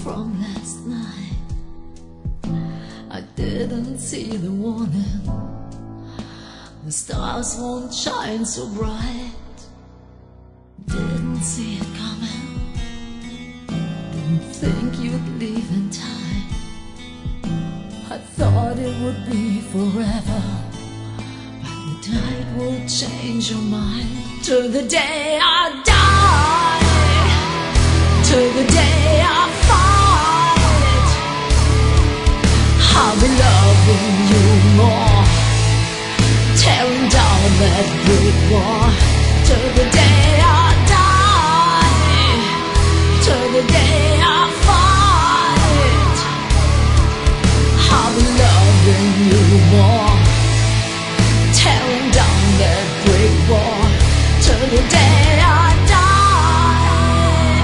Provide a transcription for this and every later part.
from last night. I didn't see the warning. The stars won't shine so bright. Didn't see it coming. Didn't think you'd leave in time. I thought it would be forever, but the tide will change your mind. Till the day I die, till the day I fight, I'll be loving you more, tearing down that brick wall. Till the day I die, till the day I fight, I'll be loving you more, tearing down that brick wall. Till the day I die.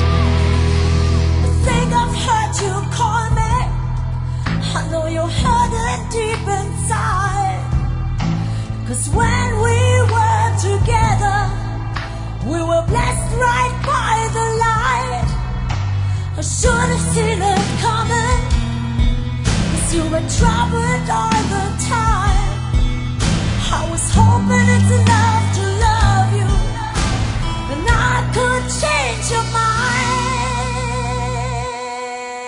I think I've heard you call me. I know you heard it deep inside. 'Cause when we were together, we were blessed right by the light. I should have seen it coming, 'cause you were troubled all the time. I was hoping it's enough to love you, and I could change your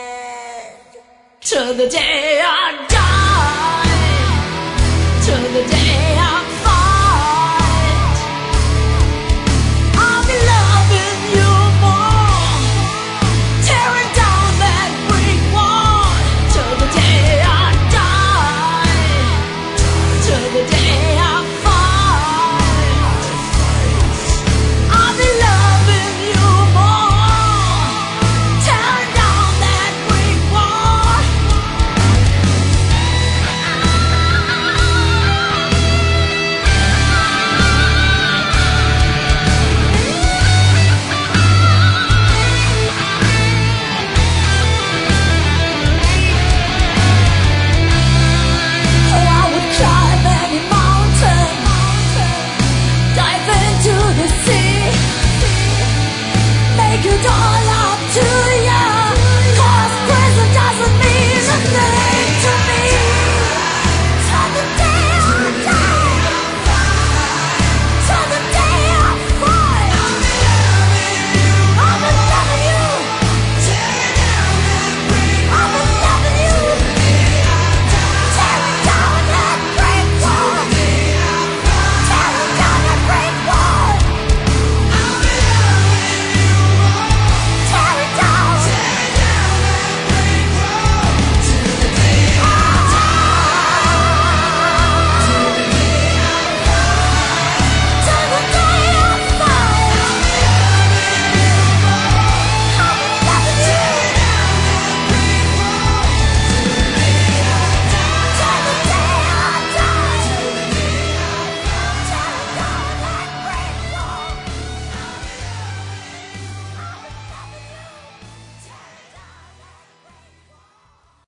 mind. Till the day I die, till the day